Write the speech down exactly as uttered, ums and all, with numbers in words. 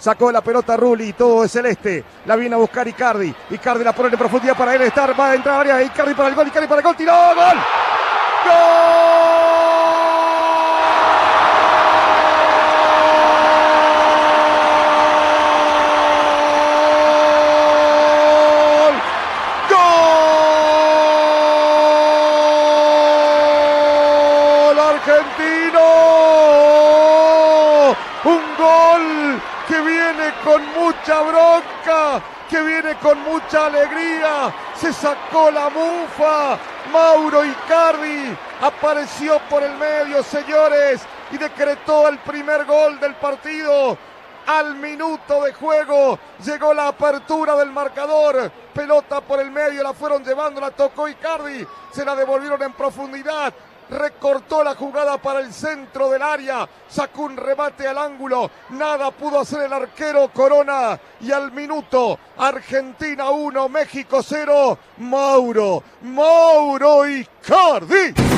Sacó la pelota Rulli, todo es celeste. La viene a buscar Icardi. Icardi la pone en profundidad para él estar. Va a entrar al área. Icardi para el gol. Icardi para el gol. ¡Tiró! ¡Gol! ¡Gol! Argentino, un gol que viene con mucha bronca, que viene con mucha alegría, se sacó la mufa, Mauro Icardi apareció por el medio, señores, y decretó el primer gol del partido. Al minuto de juego llegó la apertura del marcador, pelota por el medio, la fueron llevando, la tocó Icardi, se la devolvieron en profundidad. Recortó la jugada para el centro del área, sacó un remate al ángulo, nada pudo hacer el arquero Corona, y al minuto, Argentina uno, México cero, Mauro, Mauro Icardi.